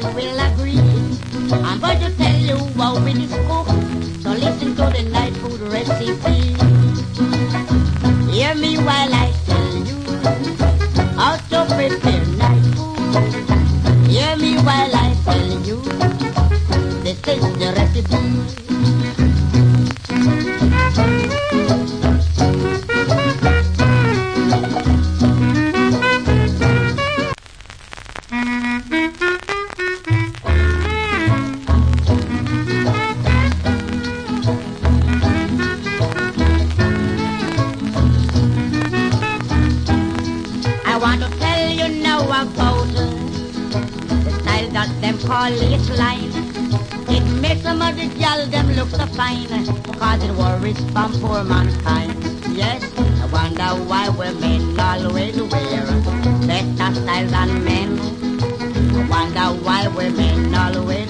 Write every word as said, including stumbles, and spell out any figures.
will agree. I'm going to tell you how it is cooked, so listen to the night food recipe. Hear me while I tell you how to prepare night food. Hear me while I tell you this is the recipe. I want to tell you now about uh, the style that them call it line. It makes some of the gal them look so fine because it worries from poor mankind. Yes, I wonder why women always wear better style than men. I wonder why women always